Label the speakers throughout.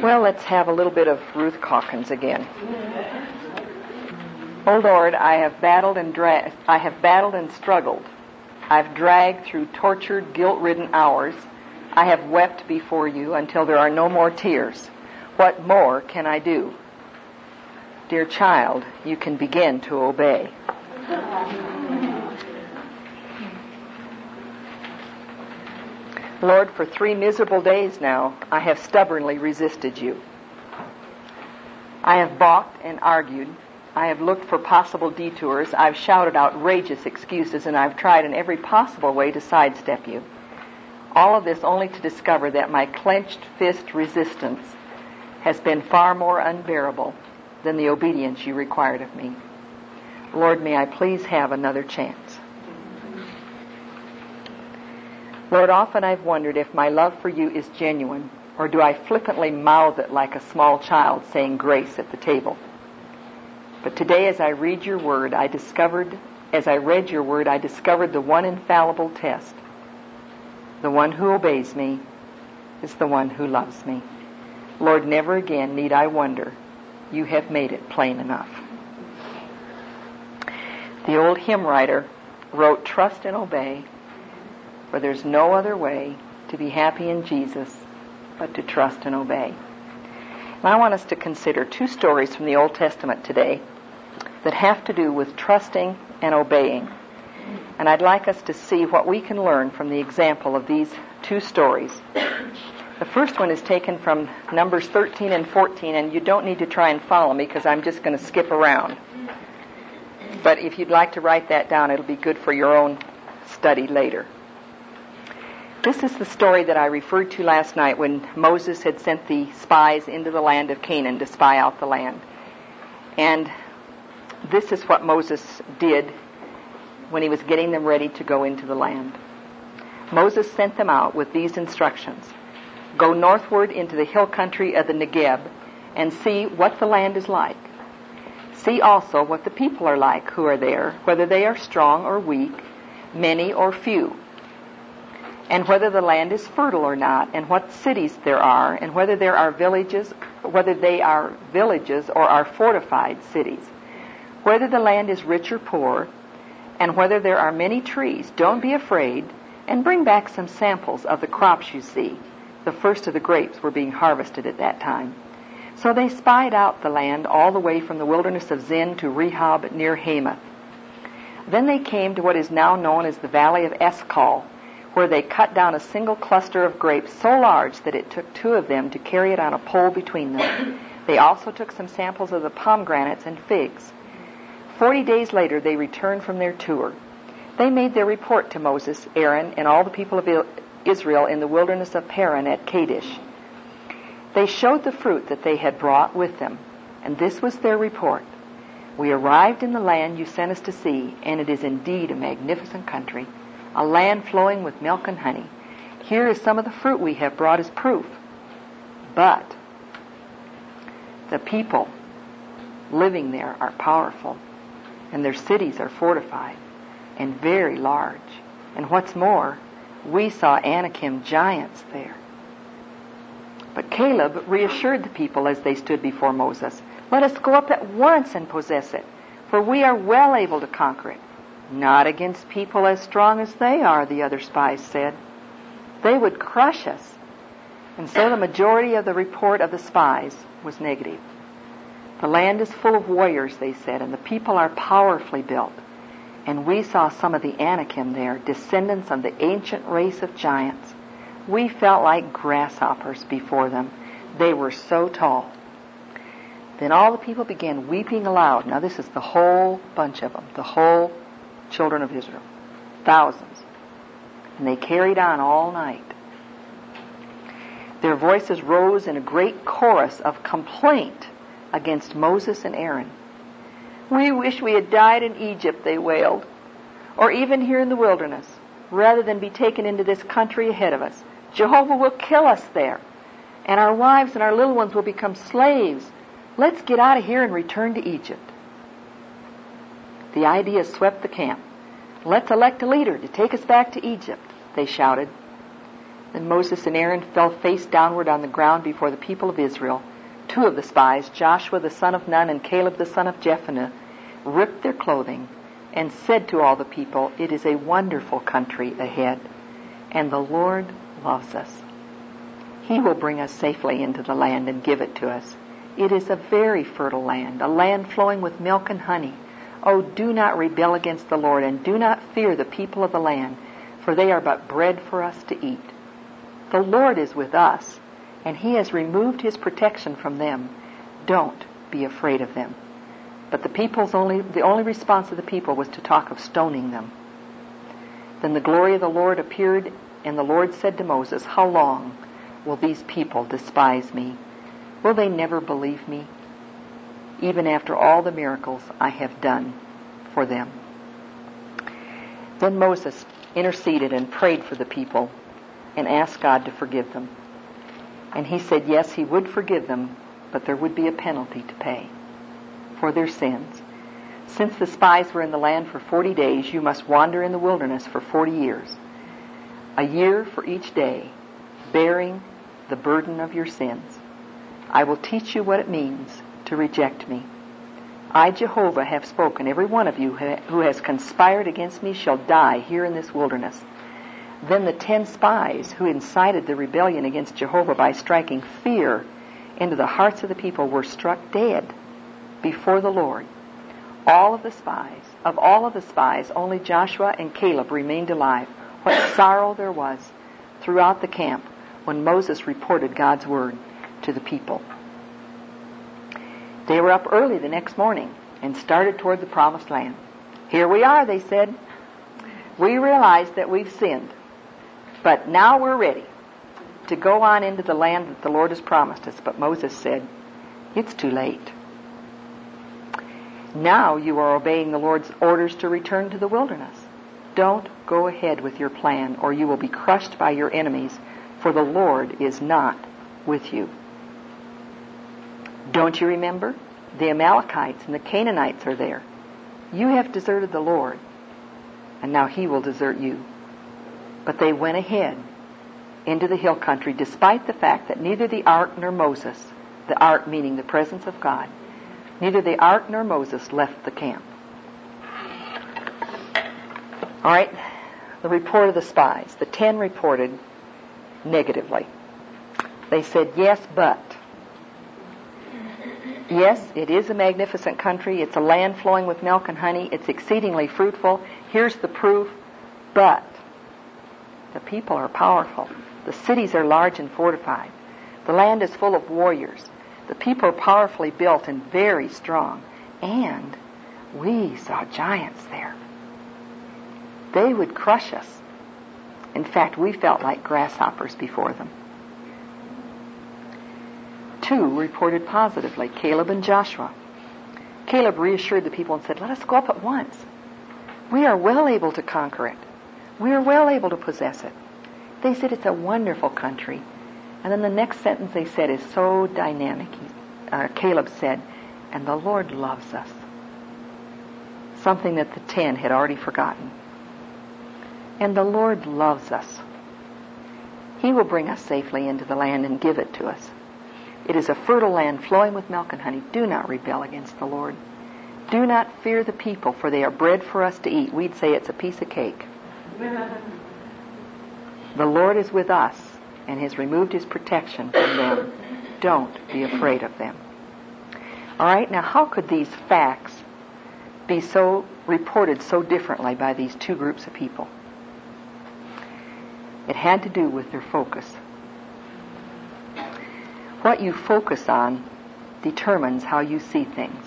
Speaker 1: Well, let's have a little bit of Ruth Calkins again. O Lord, I have battled and struggled. I've dragged through tortured, guilt-ridden hours. I have wept before you until there are no more tears. What more can I do? Dear child, you can begin to obey. Lord, for 3 miserable days now, I have stubbornly resisted you. I have balked and argued. I have looked for possible detours. I've shouted outrageous excuses, and I've tried in every possible way to sidestep you. All of this only to discover that my clenched fist resistance has been far more unbearable than the obedience you required of me. Lord, may I please have another chance. Lord, often I've wondered if my love for you is genuine, or do I flippantly mouth it like a small child saying grace at the table. But today as I read your word, I discovered the one infallible test. The one who obeys me is the one who loves me. Lord, never again need I wonder. You have made it plain enough. The old hymn writer wrote, "Trust and obey, for there's no other way to be happy in Jesus but to trust and obey." And I want us to consider 2 stories from the Old Testament today that have to do with trusting and obeying. And I'd like us to see what we can learn from the example of these 2 stories. The first one is taken from Numbers 13 and 14, and you don't need to try and follow me because I'm just going to skip around. But if you'd like to write that down, it'll be good for your own study later. This is the story that I referred to last night when Moses had sent the spies into the land of Canaan to spy out the land. And this is what Moses did when he was getting them ready to go into the land. Moses sent them out with these instructions. Go northward into the hill country of the Negeb and see what the land is like. See also what the people are like who are there, whether they are strong or weak, many or few, and whether the land is fertile or not, and what cities there are, and whether they are villages or are fortified cities, whether the land is rich or poor, and whether there are many trees. Don't be afraid, and bring back some samples of the crops you see. The first of the grapes were being harvested at that time. So they spied out the land all the way from the wilderness of Zin to Rehob near Hamath. Then they came to what is now known as the Valley of Eshcol, where they cut down a single cluster of grapes so large that it took 2 of them to carry it on a pole between them. They also took some samples of the pomegranates and figs. 40 days later they returned from their tour. They made their report to Moses, Aaron, and all the people of Israel in the wilderness of Paran at Kadesh. They showed the fruit that they had brought with them, and this was their report. We arrived in the land you sent us to see, and it is indeed a magnificent country, a land flowing with milk and honey. Here is some of the fruit we have brought as proof. But the people living there are powerful, and their cities are fortified and very large. And what's more, we saw Anakim giants there. But Caleb reassured the people as they stood before Moses. Let us go up at once and possess it, for we are well able to conquer it. Not against people as strong as they are, the other spies said. They would crush us. And so the majority of the report of the spies was negative. The land is full of warriors, they said, and the people are powerfully built. And we saw some of the Anakim there, descendants of the ancient race of giants. We felt like grasshoppers before them. They were so tall. Then all the people began weeping aloud. Now this is the whole bunch of them, the whole children of Israel, thousands. And they carried on all night. Their voices rose in a great chorus of complaint against Moses and Aaron. We wish we had died in Egypt, they wailed, or even here in the wilderness, rather than be taken into this country ahead of us. Jehovah will kill us there, and our wives and our little ones will become slaves. Let's get out of here and return to Egypt. The idea swept the camp. Let's elect a leader to take us back to Egypt, they shouted. Then Moses and Aaron fell face downward on the ground before the people of Israel. Two of the spies, Joshua the son of Nun and Caleb the son of Jephunneh, ripped their clothing and said to all the people, "It is a wonderful country ahead, and the Lord loves us. He will bring us safely into the land and give it to us. It is a very fertile land, a land flowing with milk and honey. Oh, do not rebel against the Lord, and do not fear the people of the land, for they are but bread for us to eat. The Lord is with us, and He has removed His protection from them. Don't be afraid of them." But the only response of the people was to talk of stoning them. Then the glory of the Lord appeared, and the Lord said to Moses, "How long will these people despise me? Will they never believe me, even after all the miracles I have done for them?" Then Moses interceded and prayed for the people and asked God to forgive them. And he said, yes, he would forgive them, but there would be a penalty to pay for their sins. "Since the spies were in the land for 40 days, you must wander in the wilderness for 40 years, a year for each day, bearing the burden of your sins. I will teach you what it means to reject me. I, Jehovah, have spoken. Every one of you who has conspired against me shall die here in this wilderness." Then the 10 spies who incited the rebellion against Jehovah by striking fear into the hearts of the people were struck dead before the Lord. Of all of the spies, only Joshua and Caleb remained alive. What sorrow there was throughout the camp when Moses reported God's word to the people. They were up early the next morning and started toward the promised land. "Here we are," they said. "We realize that we've sinned, but now we're ready to go on into the land that the Lord has promised us." But Moses said, "It's too late. Now you are obeying the Lord's orders to return to the wilderness. Don't go ahead with your plan, or you will be crushed by your enemies, for the Lord is not with you. Don't you remember? The Amalekites and the Canaanites are there. You have deserted the Lord, and now He will desert you." But they went ahead into the hill country, despite the fact that neither the ark nor Moses, the ark meaning the presence of God, neither the ark nor Moses left the camp. All right, the report of the spies. The 10 reported negatively. They said, "Yes, but. Yes, it is a magnificent country. It's a land flowing with milk and honey. It's exceedingly fruitful. Here's the proof. But the people are powerful. The cities are large and fortified. The land is full of warriors. The people are powerfully built and very strong. And we saw giants there. They would crush us. In fact, we felt like grasshoppers before them." 2 reported positively, Caleb and Joshua. Caleb reassured the people and said, "Let us go up at once. We are well able to conquer it. We are well able to possess it." They said, "It's a wonderful country." And then the next sentence they said is so dynamic. Caleb said, "And the Lord loves us." Something that the 10 had already forgotten. And the Lord loves us. He will bring us safely into the land and give it to us. It is a fertile land flowing with milk and honey. Do not rebel against the Lord. Do not fear the people, for they are bread for us to eat. We'd say it's a piece of cake. The Lord is with us and has removed His protection from them. Don't be afraid of them. All right, now how could these facts be so reported so differently by these 2 groups of people? It had to do with their focus. What you focus on determines how you see things.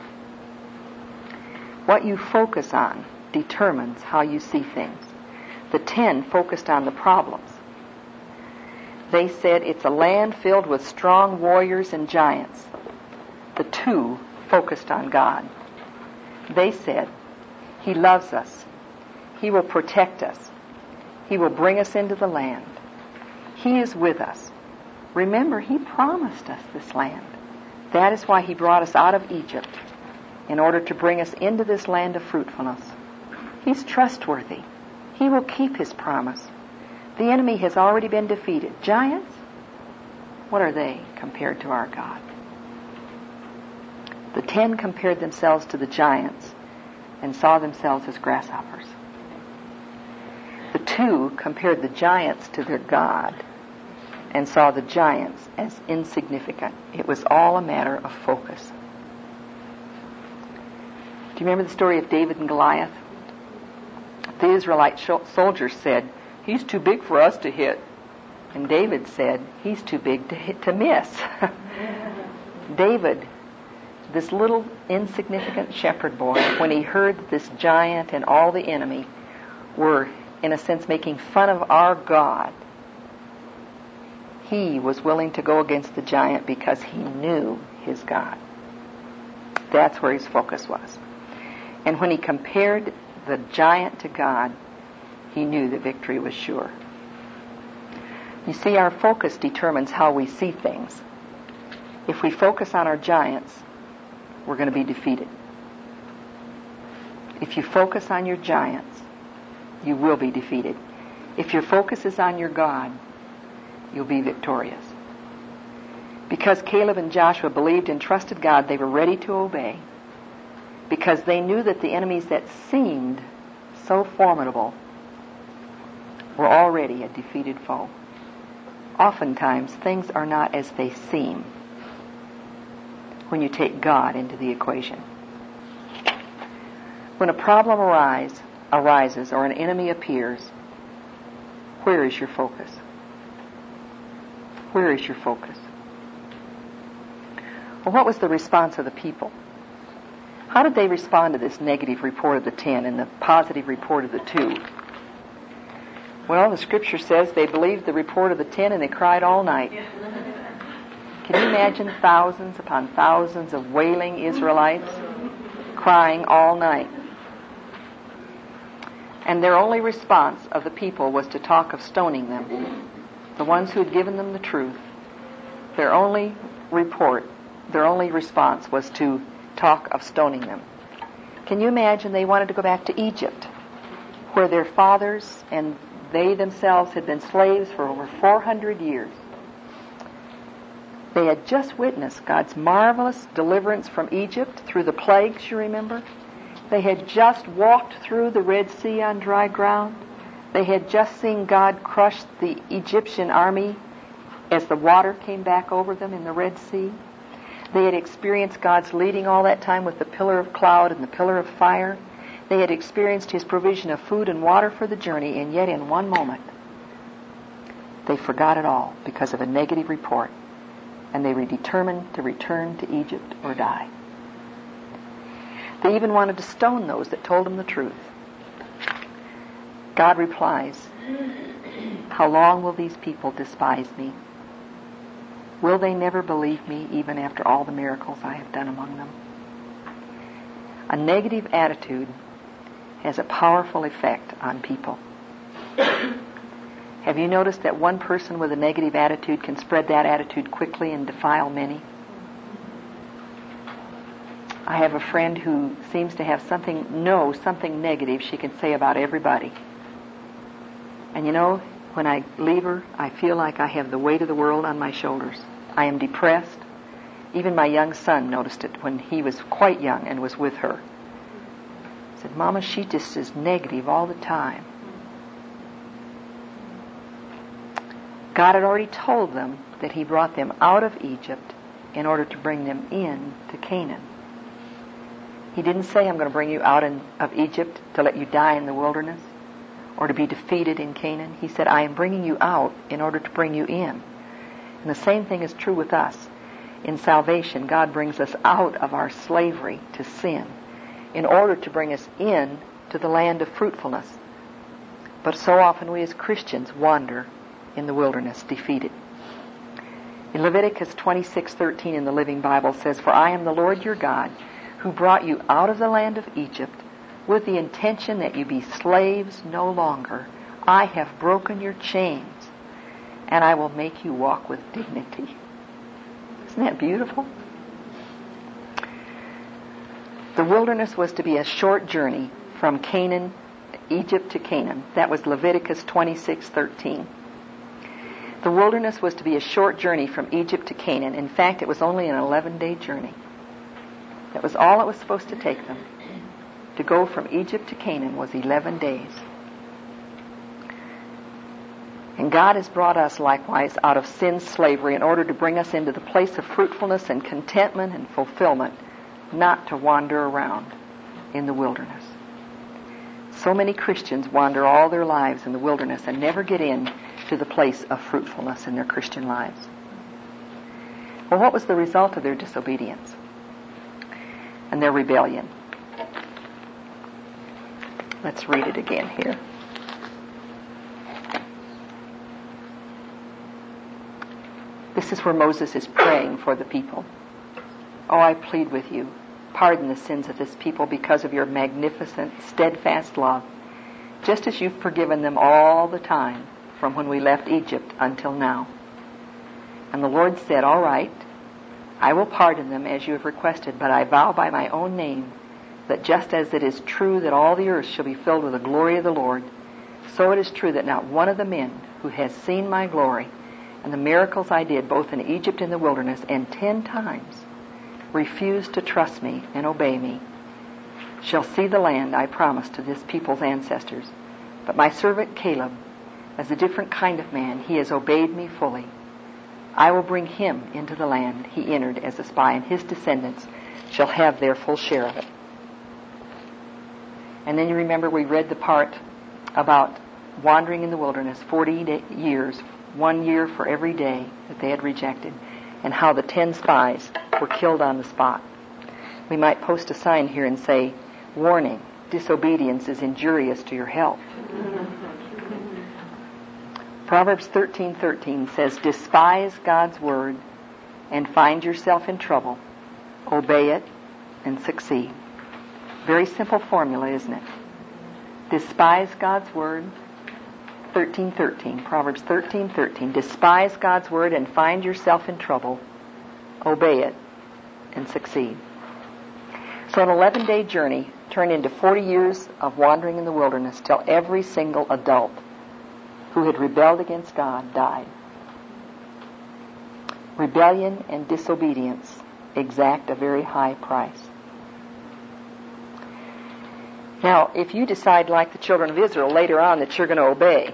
Speaker 1: What you focus on determines how you see things. The 10 focused on the problems. They said it's a land filled with strong warriors and giants. The 2 focused on God. They said, He loves us. He will protect us. He will bring us into the land. He is with us. Remember, He promised us this land. That is why He brought us out of Egypt, in order to bring us into this land of fruitfulness. He's trustworthy. He will keep His promise. The enemy has already been defeated. Giants? What are they compared to our God? The 10 compared themselves to the giants and saw themselves as grasshoppers. The 2 compared the giants to their God and saw the giants as insignificant. It was all a matter of focus. Do you remember the story of David and Goliath? The Israelite soldiers said, "He's too big for us to hit." And David said, "He's too big to miss." David, this little insignificant shepherd boy, when he heard that this giant and all the enemy were, in a sense, making fun of our God, he was willing to go against the giant because he knew his God. That's where his focus was. And when he compared the giant to God, he knew the victory was sure. You see, our focus determines how we see things. If we focus on our giants, we're going to be defeated. If you focus on your giants, you will be defeated. If your focus is on your God, you'll be victorious. Because Caleb and Joshua believed and trusted God, they were ready to obey. Because they knew that the enemies that seemed so formidable were already a defeated foe. Oftentimes, things are not as they seem when you take God into the equation. When a problem arises or an enemy appears, where is your focus? Where is your focus? Well, what was the response of the people? How did they respond to this negative report of the 10 and the positive report of the 2? Well, the scripture says they believed the report of the 10 and they cried all night. Can you imagine thousands upon thousands of wailing Israelites crying all night? And their only response of the people was to talk of stoning them. The ones who had given them the truth, their only response was to talk of stoning them. Can you imagine they wanted to go back to Egypt, where their fathers and they themselves had been slaves for over 400 years. They had just witnessed God's marvelous deliverance from Egypt through the plagues, you remember? They had just walked through the Red Sea on dry ground. They had just seen God crush the Egyptian army as the water came back over them in the Red Sea. They had experienced God's leading all that time with the pillar of cloud and the pillar of fire. They had experienced His provision of food and water for the journey, and yet in one moment, they forgot it all because of a negative report, and they were determined to return to Egypt or die. They even wanted to stone those that told them the truth. God replies, "How long will these people despise me? Will they never believe me even after all the miracles I have done among them?" A negative attitude has a powerful effect on people. Have you noticed that one person with a negative attitude can spread that attitude quickly and defile many? I have a friend who seems to have something negative she can say about everybody. And you know, when I leave her, I feel like I have the weight of the world on my shoulders. I am depressed. Even my young son noticed it when he was quite young and was with her. He said, "Mama, she just is negative all the time." God had already told them that He brought them out of Egypt in order to bring them in to Canaan. He didn't say, "I'm going to bring you out of Egypt to let you die in the wilderness or to be defeated in Canaan." He said, "I am bringing you out in order to bring you in." And the same thing is true with us. In salvation, God brings us out of our slavery to sin in order to bring us in to the land of fruitfulness. But so often we as Christians wander in the wilderness, defeated. In Leviticus 26:13 in the Living Bible says, "For I am the Lord your God, who brought you out of the land of Egypt with the intention that you be slaves no longer. I have broken your chains, and I will make you walk with dignity." Isn't that beautiful? The wilderness was to be a short journey from Canaan Egypt to Canaan. That was Leviticus 26:13. The wilderness was to be a short journey from Egypt to Canaan. In fact, it was only an 11-day journey. That was all it was supposed to take them. To go from Egypt to Canaan was 11 days. And God has brought us likewise out of sin's slavery in order to bring us into the place of fruitfulness and contentment and fulfillment, not to wander around in the wilderness. So many Christians wander all their lives in the wilderness and never get in to the place of fruitfulness in their Christian lives. Well, what was the result of their disobedience and their rebellion? Let's read it again here. This is where Moses is praying for the people. Oh, I plead with you, pardon the sins of this people because of your magnificent, steadfast love, just as you've forgiven them all the time from when we left Egypt until now. And the Lord said, all right, I will pardon them as you have requested, but I vow by my own name that just as it is true that all the earth shall be filled with the glory of the Lord, so it is true that not one of the men who has seen my glory and the miracles I did both in Egypt and the wilderness, and 10 times refused to trust me and obey me, shall see the land I promised to this people's ancestors. But my servant Caleb, as a different kind of man, he has obeyed me fully. I will bring him into the land he entered as a spy, and his descendants shall have their full share of it. And then you remember we read the part about wandering in the wilderness 40 years, 1 year for every day that they had rejected, and how the 10 spies were killed on the spot. We might post a sign here and say, warning, disobedience is injurious to your health. Proverbs 13:13 says, despise God's word and find yourself in trouble. Obey it and succeed. Very simple formula, isn't it? Despise God's word. 13:13, Proverbs 13:13. Despise God's word and find yourself in trouble. Obey it and succeed. So an 11-day journey turned into 40 years of wandering in the wilderness till every single adult who had rebelled against God died. Rebellion and disobedience exact a very high price. Now, if you decide, like the children of Israel later on, that you're going to obey,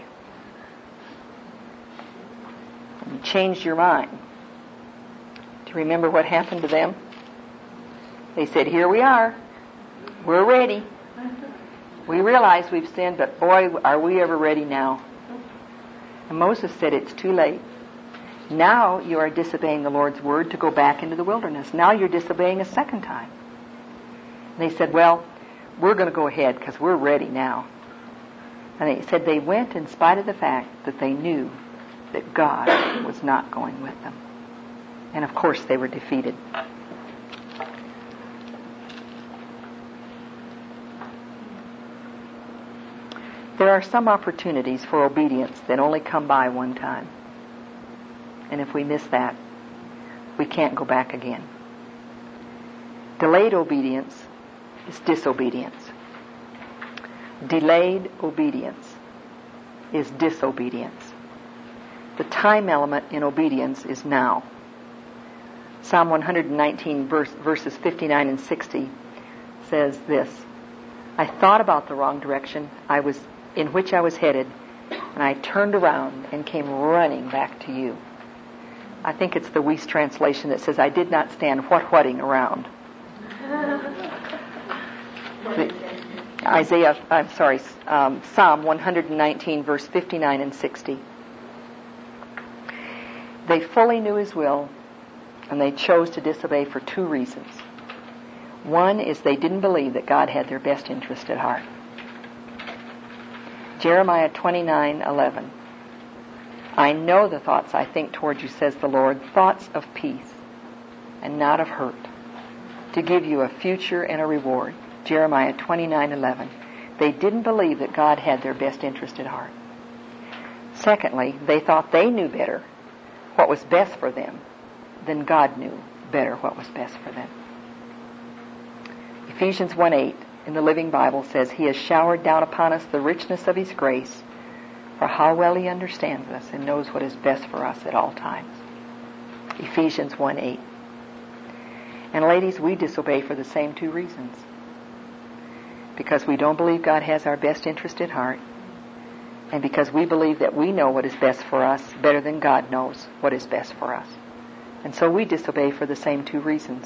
Speaker 1: and you changed your mind, do you remember what happened to them? They said, here we are. We're ready. We realize we've sinned, but boy, are we ever ready now. And Moses said, it's too late. Now you are disobeying the Lord's word to go back into the wilderness. Now you're disobeying a second time. And they said, well, we're going to go ahead because we're ready now. And they said they went in spite of the fact that they knew that God was not going with them. And of course they were defeated. There are some opportunities for obedience that only come by one time. And if we miss that, we can't go back again. Delayed obedience is disobedience. Delayed obedience is disobedience. The time element in obedience is now. Psalm 119 verses 59 and 60 says this, I thought about the wrong direction in which I was headed, and I turned around and came running back to you. I think it's the Weiss translation that says, I did not stand what-whatting around. Psalm 119, verse 59 and 60. They fully knew His will, and they chose to disobey for 2 reasons. One is they didn't believe that God had their best interest at heart. Jeremiah 29:11. I know the thoughts I think toward you, says the Lord, thoughts of peace and not of hurt, to give you a future and a reward. Jeremiah 29:11. They didn't believe that God had their best interest at heart. Secondly, they thought they knew better what was best for them than God knew better what was best for them. Ephesians 1:8 in the Living Bible says, He has showered down upon us the richness of His grace, for how well He understands us and knows what is best for us at all times. Ephesians 1:8. And ladies, we disobey for the same two reasons. Because we don't believe God has our best interest at heart, and because we believe that we know what is best for us better than God knows what is best for us. And so we disobey for the same two reasons.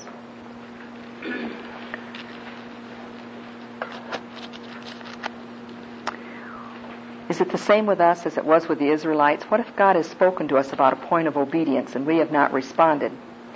Speaker 1: Is it the same with us as it was with the Israelites? What if God has spoken to us about a point of obedience and we have not responded?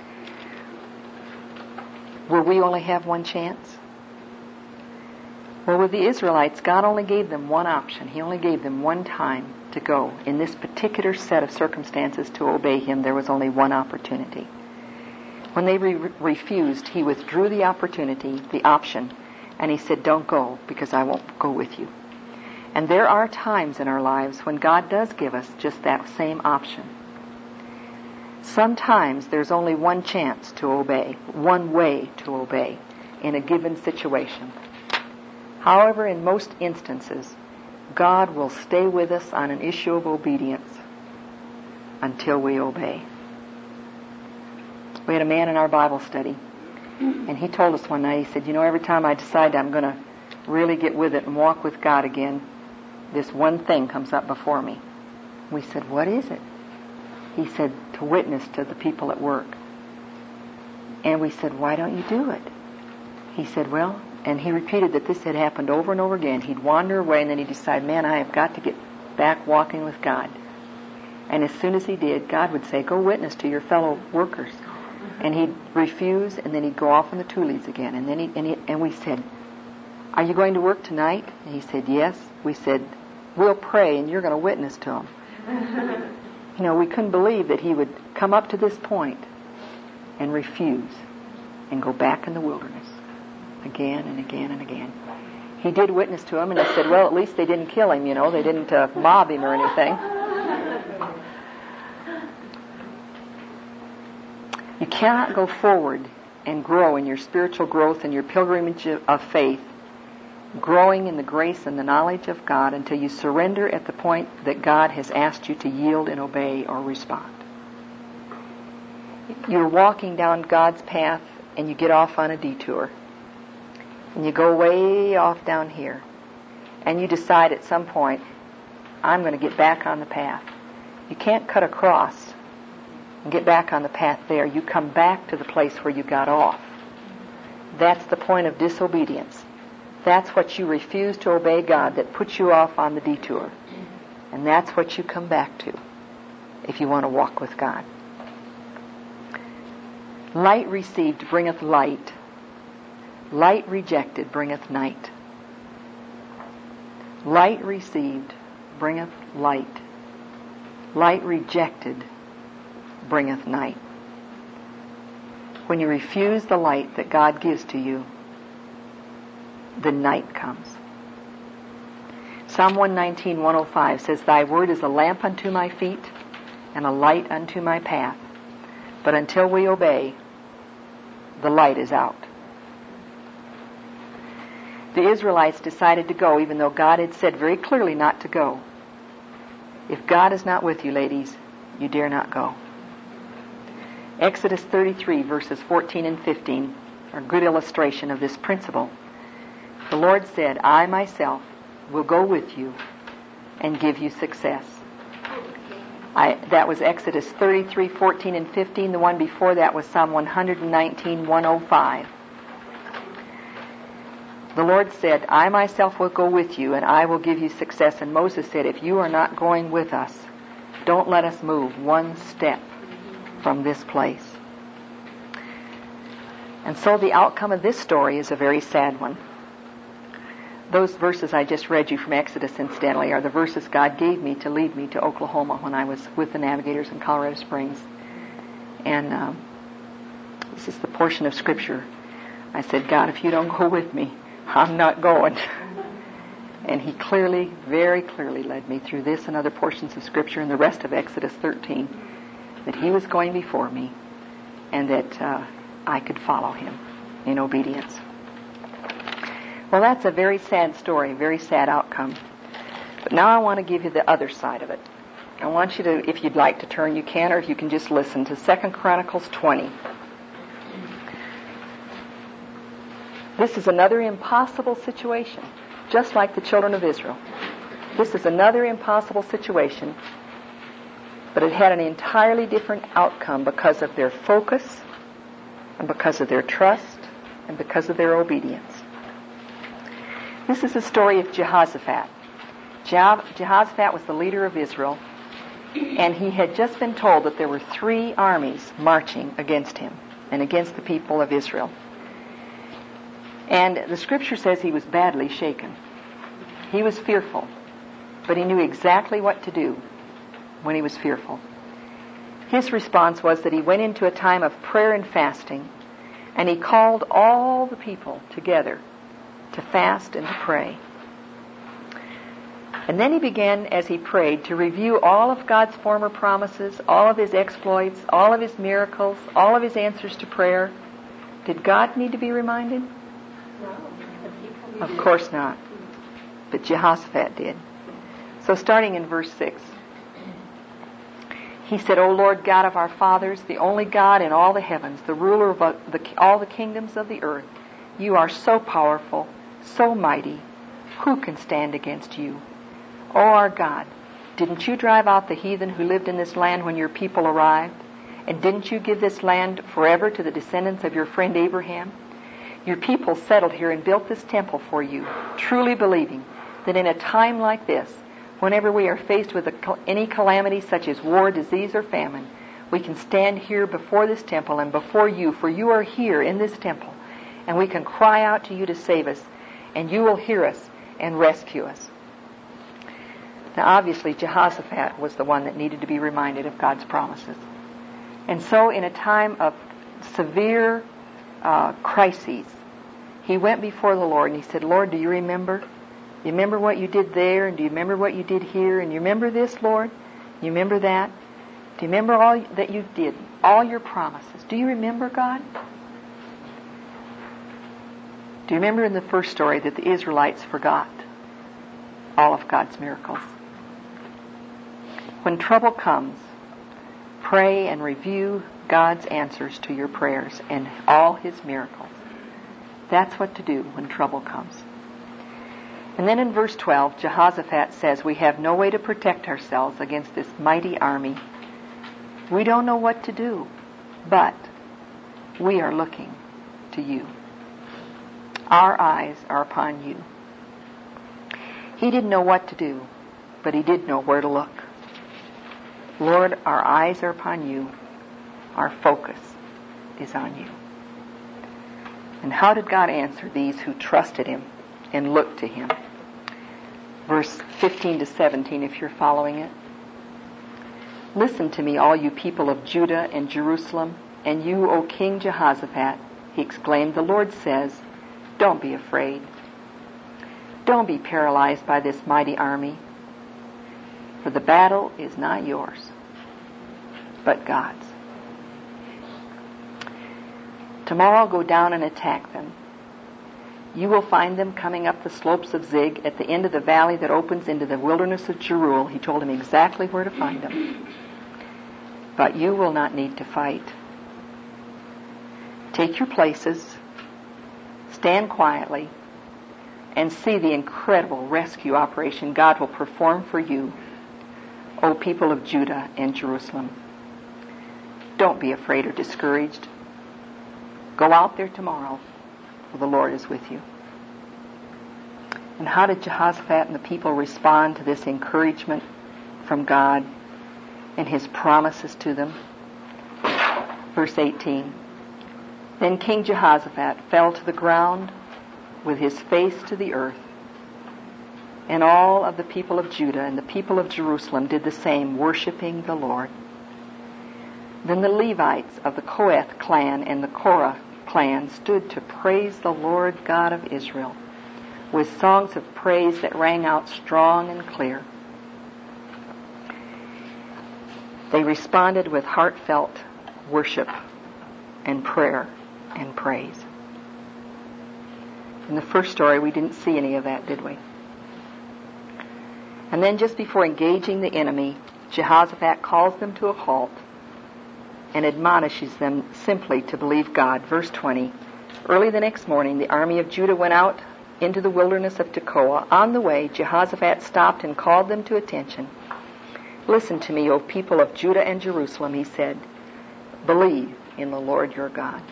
Speaker 1: Will we only have one chance? Well, with the Israelites, God only gave them one option. He only gave them one time to go. In this particular set of circumstances to obey Him, there was only one opportunity. When they refused, He withdrew the opportunity, the option, and He said, don't go, because I won't go with you. And there are times in our lives when God does give us just that same option. Sometimes there's only one chance to obey, one way to obey in a given situation. However, in most instances, God will stay with us on an issue of obedience until we obey. We had a man in our Bible study, and he told us one night, he said, every time I decide I'm going to really get with it and walk with God again, this one thing comes up before me. We said, what is it? He said, to witness to the people at work. And we said, why don't you do it? He said, well, and he repeated that this had happened over and over again. He'd wander away, and then he'd decide, man, I have got to get back walking with God. And as soon as he did, God would say, go witness to your fellow workers. And he'd refuse, and then he'd go off on the toolies again. And then and we said, are you going to work tonight? And he said, yes. We said, we'll pray, and you're going to witness to him. We couldn't believe that he would come up to this point and refuse and go back in the wilderness again and again and again. He did witness to him, and he said, well, at least they didn't kill him, they didn't mob him or anything. You cannot go forward and grow in your spiritual growth and your pilgrimage of faith, growing in the grace and the knowledge of God until you surrender at the point that God has asked you to yield and obey or respond. You're walking down God's path and you get off on a detour. And you go way off down here. And you decide at some point, I'm going to get back on the path. You can't cut across and get back on the path there. You come back to the place where you got off. That's the point of disobedience. That's what you refuse to obey God that puts you off on the detour. And that's what you come back to if you want to walk with God. Light received bringeth light. Light rejected bringeth night. Light received bringeth light. Light rejected bringeth night. When you refuse the light that God gives to you, the night comes. Psalm 119:105 says, Thy word is a lamp unto my feet and a light unto my path. But until we obey, the light is out. The Israelites decided to go even though God had said very clearly not to go. If God is not with you, ladies, you dare not go. Exodus 33 verses 14 and 15 are a good illustration of this principle. The Lord said, I myself will go with you and give you success. That was Exodus 33, 14 and 15. The one before that was Psalm 119, 105. The Lord said, I myself will go with you and I will give you success. And Moses said, if you are not going with us, don't let us move one step from this place. And so the outcome of this story is a very sad one. Those verses I just read you from Exodus, incidentally, are the verses God gave me to lead me to Oklahoma when I was with the Navigators in Colorado Springs. And this is the portion of Scripture. I said, God, if you don't go with me, I'm not going. And He clearly, very clearly led me through this and other portions of Scripture and the rest of Exodus 13, that He was going before me and that I could follow Him in obedience. Well, that's a very sad story, very sad outcome. But now I want to give you the other side of it. I want you to, if you'd like to turn, you can, or if you can just listen to 2 Chronicles 20. This is another impossible situation, just like the children of Israel. This is another impossible situation, but it had an entirely different outcome because of their focus and because of their trust and because of their obedience. This is the story of Jehoshaphat. Jehoshaphat was the leader of Israel, and he had just been told that there were 3 armies marching against him and against the people of Israel. And the scripture says he was badly shaken. He was fearful, but he knew exactly what to do when he was fearful. His response was that he went into a time of prayer and fasting, and he called all the people together to fast and to pray. And then he began, as he prayed, to review all of God's former promises, all of his exploits, all of his miracles, all of his answers to prayer. Did God need to be reminded?
Speaker 2: No.
Speaker 1: Of course not. But Jehoshaphat did. So starting in verse 6, he said, O Lord God of our fathers, the only God in all the heavens, the ruler of all the kingdoms of the earth, you are so powerful, so mighty. Who can stand against you? O our God, didn't you drive out the heathen who lived in this land when your people arrived? And didn't you give this land forever to the descendants of your friend Abraham? Your people settled here and built this temple for you, truly believing that in a time like this, whenever we are faced with any calamity such as war, disease, or famine, we can stand here before this temple and before you, for you are here in this temple, and we can cry out to you to save us, and you will hear us and rescue us. Now, obviously, Jehoshaphat was the one that needed to be reminded of God's promises. And so, in a time of severe crises, he went before the Lord and he said, Lord, do you remember? Do you remember what you did there? And do you remember what you did here? And you remember this, Lord? You remember that? Do you remember all that you did? All your promises. Do you remember, God? Do you remember in the first story that the Israelites forgot all of God's miracles? When trouble comes, pray and review God's answers to your prayers and all His miracles. That's what to do when trouble comes. And then in verse 12, Jehoshaphat says, we have no way to protect ourselves against this mighty army. We don't know what to do, but we are looking to you. Our eyes are upon you. He didn't know what to do, but he did know where to look. Lord, our eyes are upon you. Our focus is on you. And how did God answer these who trusted him and looked to him? Verse 15 to 17, if you're following it. Listen to me, all you people of Judah and Jerusalem, and you, O King Jehoshaphat, he exclaimed, the Lord says, don't be afraid. Don't be paralyzed by this mighty army, for the battle is not yours, but God's. Tomorrow go down and attack them. You will find them coming up the slopes of Zig at the end of the valley that opens into the wilderness of Jeruel. He told him exactly where to find them. But you will not need to fight. Take your places, stand quietly, and see the incredible rescue operation God will perform for you, O people of Judah and Jerusalem. Don't be afraid or discouraged. Go out there tomorrow, for the Lord is with you. And how did Jehoshaphat and the people respond to this encouragement from God and his promises to them? Verse 18. Then King Jehoshaphat fell to the ground with his face to the earth, and all of the people of Judah and the people of Jerusalem did the same, worshiping the Lord. Then the Levites of the Kohath clan and the Korah clan stood to praise the Lord God of Israel with songs of praise that rang out strong and clear. They responded with heartfelt worship and prayer and praise. In the first story, we didn't see any of that, did we? And then just before engaging the enemy, Jehoshaphat calls them to a halt and admonishes them simply to believe God. Verse 20, early the next morning, the army of Judah went out into the wilderness of Tekoa. On the way, Jehoshaphat stopped and called them to attention. Listen to me, O people of Judah and Jerusalem, he said. Believe in the Lord your God,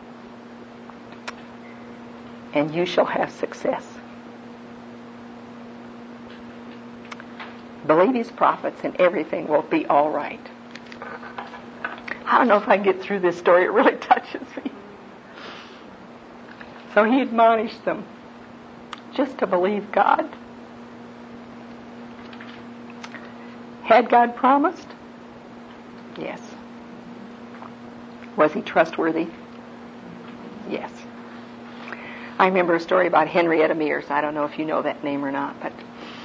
Speaker 1: and you shall have success. Believe his prophets and everything will be all right. I don't know if I can get through this story. It really touches me. So he admonished them just to believe God. Had God promised? Yes. Was he trustworthy? Yes. I remember a story about Henrietta Mears. I don't know if you know that name or not, but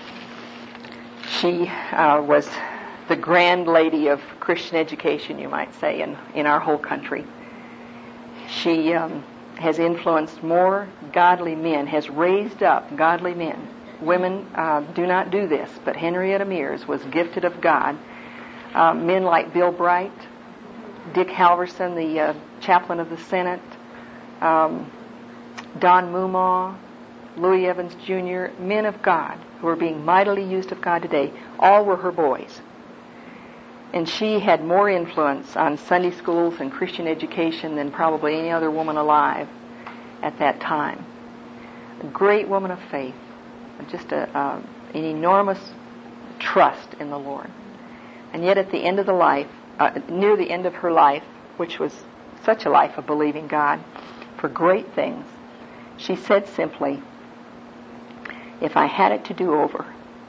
Speaker 1: she was the grand lady of Christian education, you might say, in our whole country. She has influenced more godly men, has raised up godly men. Women do not do this, but Henrietta Mears was gifted of God. Men like Bill Bright, Dick Halverson, the chaplain of the Senate, Don Mumaw, Louis Evans Jr., men of God who are being mightily used of God today, all were her boys. And she had more influence on Sunday schools and Christian education than probably any other woman alive at that time. A great woman of faith, just an enormous trust in the Lord. And yet at the end of the life, near the end of her life, which was such a life of believing God for great things, she said simply, if I had it to do over,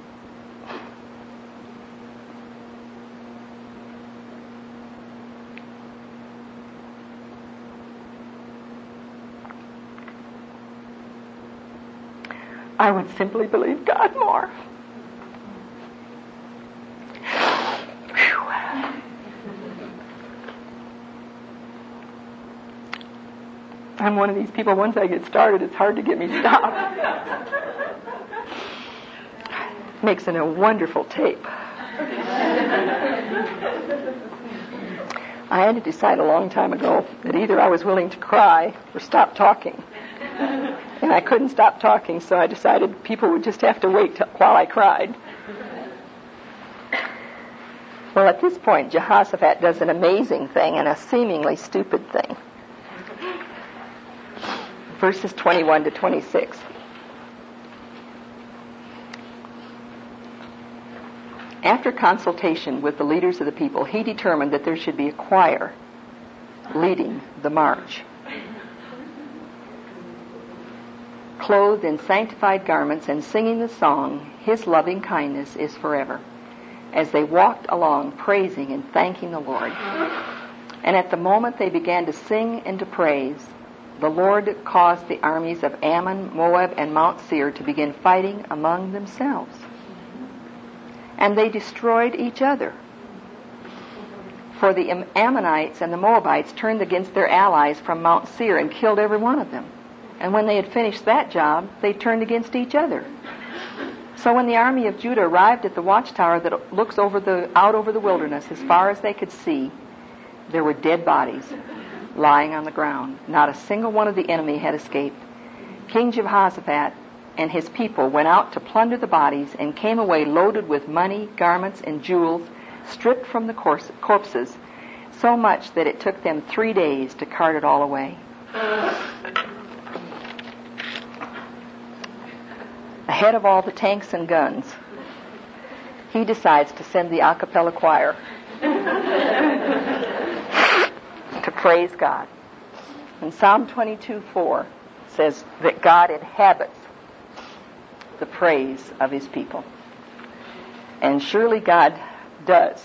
Speaker 1: I would simply believe God more. I'm one of these people, once I get started, it's hard to get me stopped. Makes it a wonderful tape. I had to decide a long time ago that either I was willing to cry or stop talking. And I couldn't stop talking, so I decided people would just have to wait while I cried. Well, at this point, Jehoshaphat does an amazing thing and a seemingly stupid thing. Verses 21 to 26. After consultation with the leaders of the people, he determined that there should be a choir leading the march. Clothed in sanctified garments and singing the song, His loving kindness is forever, as they walked along praising and thanking the Lord. And at the moment they began to sing and to praise, the Lord caused the armies of Ammon, Moab, and Mount Seir to begin fighting among themselves. And they destroyed each other. For the Ammonites and the Moabites turned against their allies from Mount Seir and killed every one of them. And when they had finished that job, they turned against each other. So when the army of Judah arrived at the watchtower that looks out over the wilderness as far as they could see, there were dead bodies lying on the ground. Not a single one of the enemy had escaped. King Jehoshaphat and his people went out to plunder the bodies and came away loaded with money, garments, and jewels, stripped from the corpses, so much that it took them 3 days to cart it all away. Ahead of all the tanks and guns, he decides to send the a cappella choir to praise God. And Psalm 22:4 says that God inhabits the praise of his people. And surely God does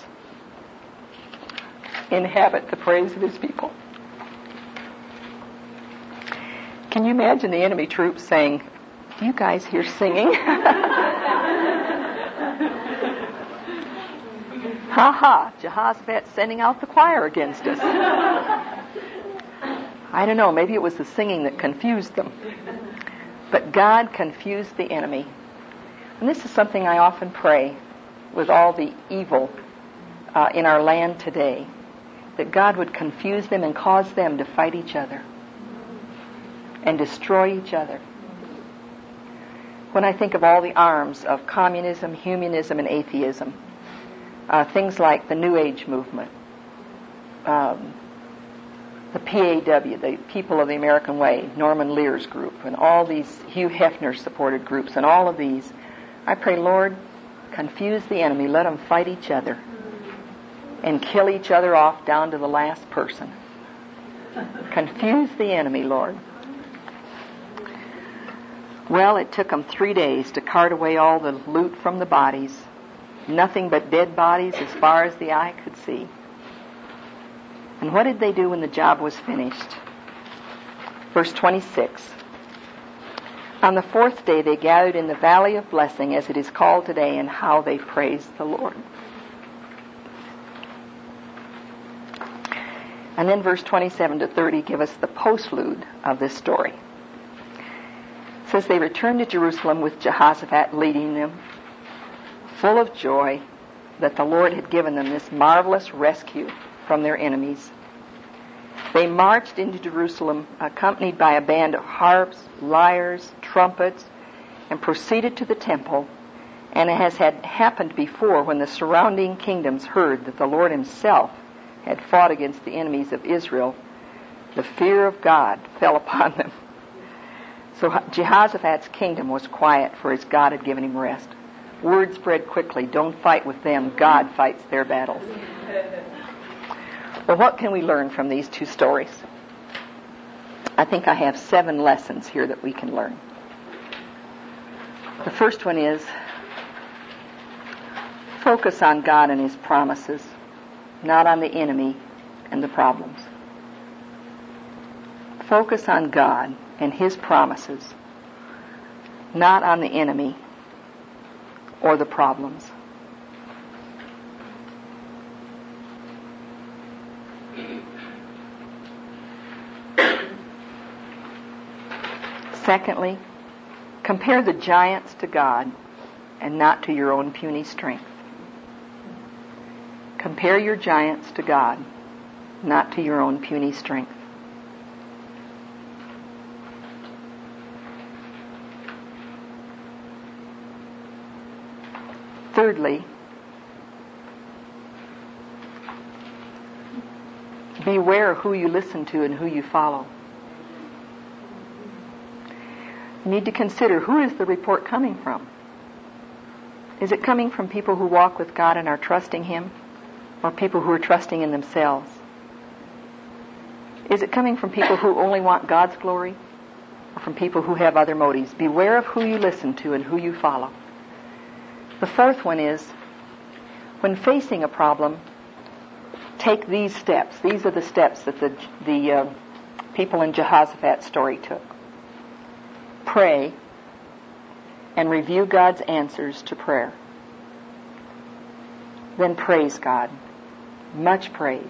Speaker 1: inhabit the praise of his people. Can you imagine the enemy troops saying, "Do you guys hear singing?" Ha ha, Jehoshaphat sending out the choir against us. I don't know, maybe it was the singing that confused them. But God confused the enemy. And this is something I often pray with all the evil in our land today, that God would confuse them and cause them to fight each other and destroy each other. When I think of all the arms of communism, humanism, and atheism, things like the New Age movement, the PAW, the People of the American Way, Norman Lear's group, and all these Hugh Hefner-supported groups, and all of these, I pray, Lord, confuse the enemy. Let them fight each other and kill each other off down to the last person. Confuse the enemy, Lord. Well, it took them 3 days to cart away all the loot from the bodies. Nothing but dead bodies as far as the eye could see. And what did they do when the job was finished? Verse 26. On the 4th day they gathered in the Valley of Blessing, as it is called today, and how they praised the Lord. And then verse 27 to 30 give us the postlude of this story. It says they returned to Jerusalem with Jehoshaphat leading them, full of joy that the Lord had given them this marvelous rescue from their enemies. They marched into Jerusalem accompanied by a band of harps, lyres, trumpets, and proceeded to the temple. And as had happened before, when the surrounding kingdoms heard that the Lord himself had fought against the enemies of Israel, the fear of God fell upon them. So Jehoshaphat's kingdom was quiet, for his God had given him rest. Word spread quickly, don't fight with them, God fights their battles. Well, what can we learn from these two stories? I think I have 7 lessons here that we can learn. The first one is, focus on God and his promises, not on the enemy and the problems. Focus on God and his promises, not on the enemy or the problems. Secondly, compare the giants to God and not to your own puny strength. Compare your giants to God, not to your own puny strength. Thirdly, beware who you listen to and who you follow. You need to consider, who is the report coming from? Is it coming from people who walk with God and are trusting him, or people who are trusting in themselves? Is it coming from people who only want God's glory, or from people who have other motives? Beware of who you listen to and who you follow. The fourth one is, when facing a problem, take these steps. These are the steps that the people in Jehoshaphat's story took. Pray and review God's answers to prayer. Then praise God. Much praise.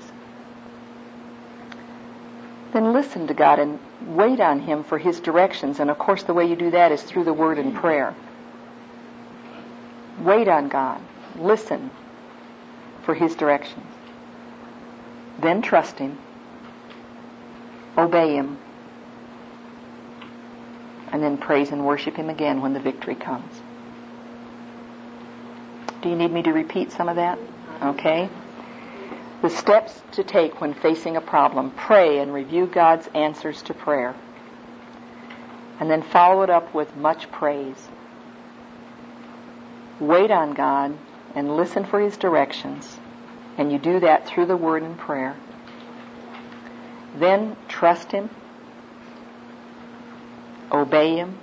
Speaker 1: Then listen to God and wait on him for his directions. And of course the way you do that is through the word and prayer. Wait on God. Listen for his directions. Then trust him. Obey him. And then praise and worship him again when the victory comes. Do you need me to repeat some of that? Okay. The steps to take when facing a problem: pray and review God's answers to prayer. And then follow it up with much praise. Wait on God and listen for his directions. And you do that through the word and prayer. Then trust him. Obey him.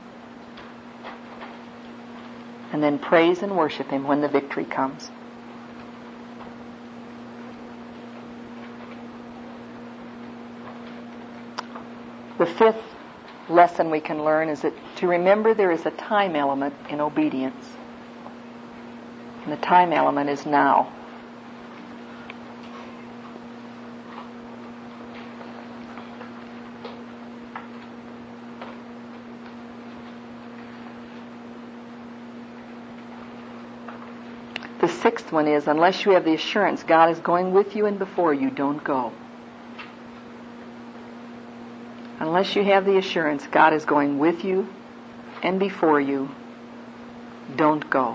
Speaker 1: And then praise and worship him when the victory comes. The fifth lesson we can learn is that to remember there is a time element in obedience. And the time element is now. sixth one is, unless you have the assurance God is going with you and before you, don't go. Unless you have the assurance God is going with you and before you, don't go.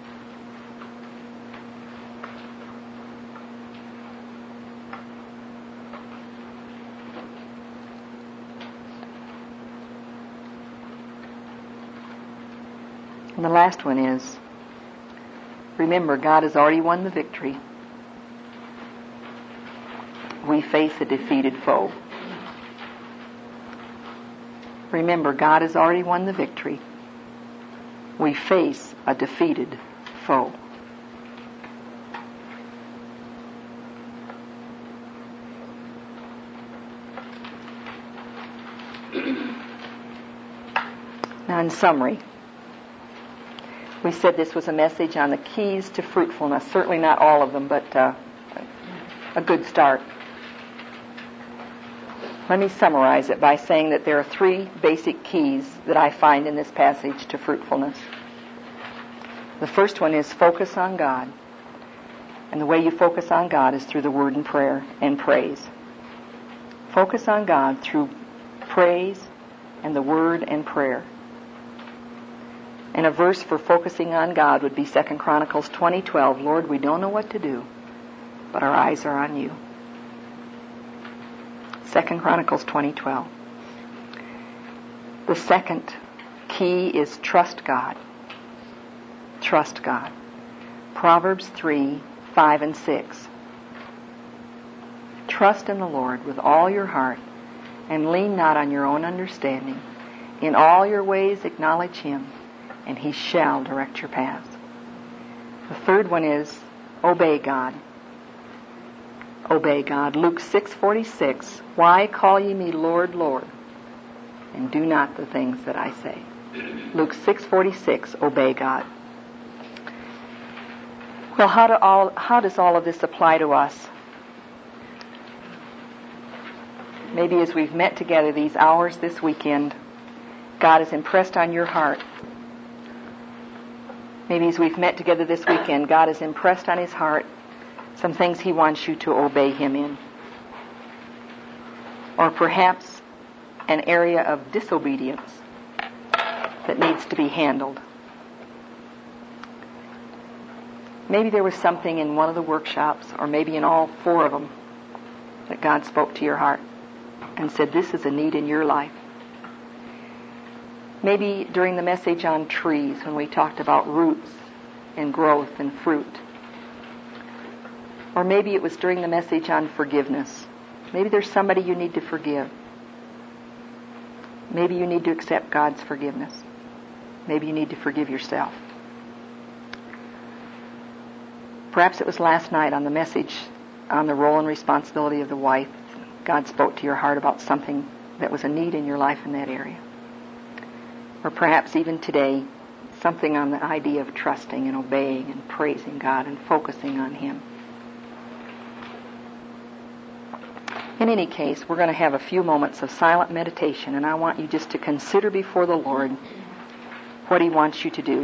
Speaker 1: And the last one is, remember, God has already won the victory. We face a defeated foe. Remember, God has already won the victory. We face a defeated foe. Now, in summary, we said this was a message on the keys to fruitfulness. Certainly not all of them, but a good start. Let me summarize it by saying that there are three basic keys that I find in this passage to fruitfulness. The first one is focus on God. And the way you focus on God is through the Word and prayer and praise. Focus on God through praise and the Word and prayer. And a verse for focusing on God would be 2 Chronicles 20:12. Lord, we don't know what to do, but our eyes are on you. 2 Chronicles 20:12. The second key is trust God. Trust God. Proverbs 3:5 and 6. Trust in the Lord with all your heart, and lean not on your own understanding. In all your ways acknowledge Him, and He shall direct your paths. The third one is obey God. Obey God. Luke 6:46. Why call ye me Lord, Lord, and do not the things that I say? Luke 6:46. Obey God. Well, how does all of this apply to us? Maybe as we've met together these hours this weekend, God has impressed on your heart. Maybe as we've met together this weekend, God has impressed on His heart some things He wants you to obey Him in. Or perhaps an area of disobedience that needs to be handled. Maybe there was something in one of the workshops, or maybe in all four of them, that God spoke to your heart and said, this is a need in your life. Maybe during the message on trees, when we talked about roots and growth and fruit. Or maybe it was during the message on forgiveness. Maybe there's somebody you need to forgive. Maybe you need to accept God's forgiveness. Maybe you need to forgive yourself. Perhaps it was last night on the message on the role and responsibility of the wife. God spoke to your heart about something that was a need in your life in that area. Or perhaps even today, something on the idea of trusting and obeying and praising God and focusing on Him. In any case, we're going to have a few moments of silent meditation, and I want you just to consider before the Lord what He wants you to do.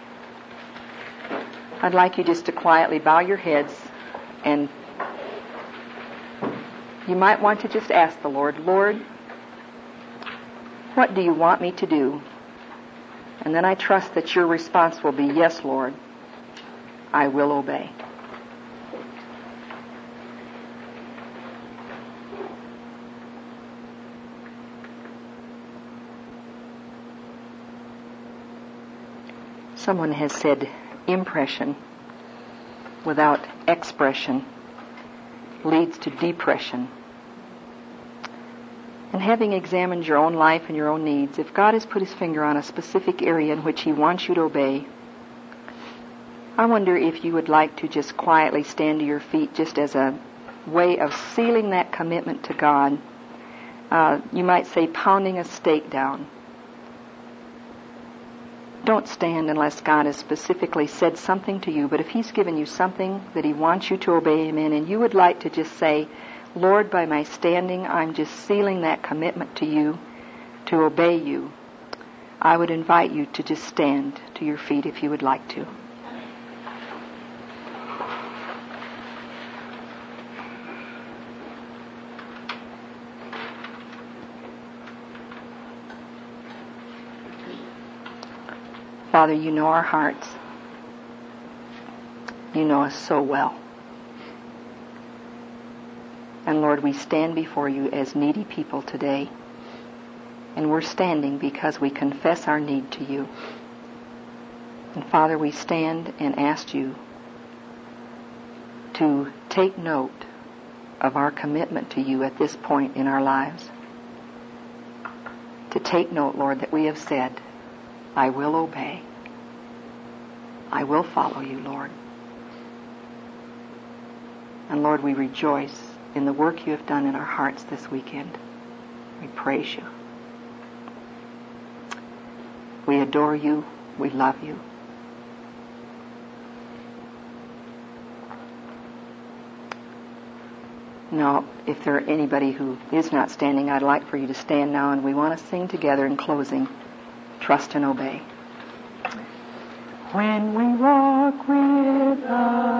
Speaker 1: I'd like you just to quietly bow your heads, and you might want to just ask the Lord, Lord, what do you want me to do? And then I trust that your response will be, yes, Lord, I will obey. Someone has said, impression without expression leads to depression. And having examined your own life and your own needs, if God has put His finger on a specific area in which He wants you to obey, I wonder if you would like to just quietly stand to your feet just as a way of sealing that commitment to God. You might say pounding a stake down. Don't stand unless God has specifically said something to you, but if He's given you something that He wants you to obey Him in, and you would like to just say, Lord, by my standing, I'm just sealing that commitment to you, to obey you, I would invite you to just stand to your feet if you would like to. Father, you know our hearts. You know us so well. And Lord, we stand before you as needy people today. And we're standing because we confess our need to you. And Father, we stand and ask you to take note of our commitment to you at this point in our lives. To take note, Lord, that we have said, I will obey. I will follow you, Lord. And Lord, we rejoice in the work you have done in our hearts this weekend. We praise you. We adore you. We love you. Now, if there are anybody who is not standing, I'd like for you to stand now, and we want to sing together in closing, Trust and Obey. When we walk with us,